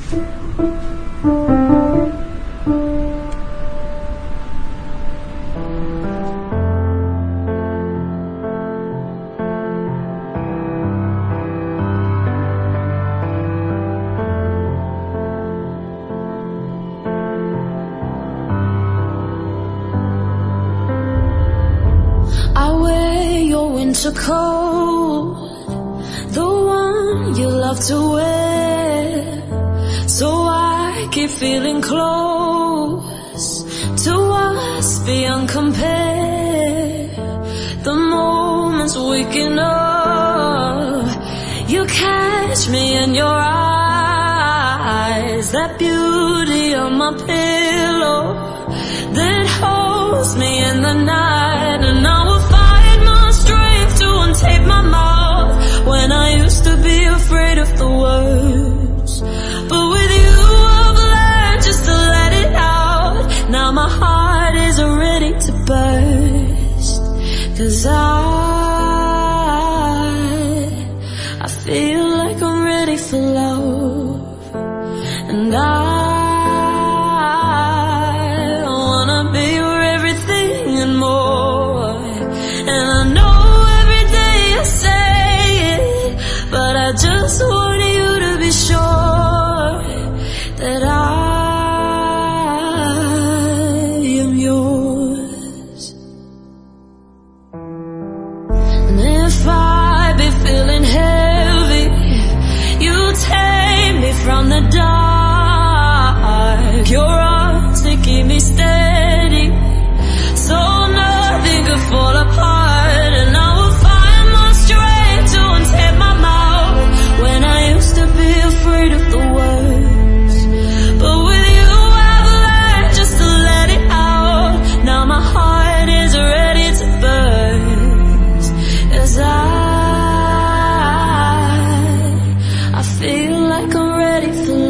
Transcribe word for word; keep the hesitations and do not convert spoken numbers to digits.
I wear your winter coat, the one you love to wear, so I keep feeling close to us beyond compare. The moments waking up, you catch me in your eyes, that beauty on my pillow that holds me in the night. And I will find my strength to untape my mouth when I used to be afraid of the words. But with you I've learned just to let it out. Now my heart is ready to burst, 'cause I I feel like I'm ready for love. And I just want you to be sure that I am yours. And if I be feeling heavy, you take me from the dark. Your arms, they keep me steady, so nothing could fall apart. And I will find my strength to untape my mouth when I used to be afraid of the words. But with you I've learned just to let it out. Now my heart is ready to burst, 'cause I I feel like I'm ready for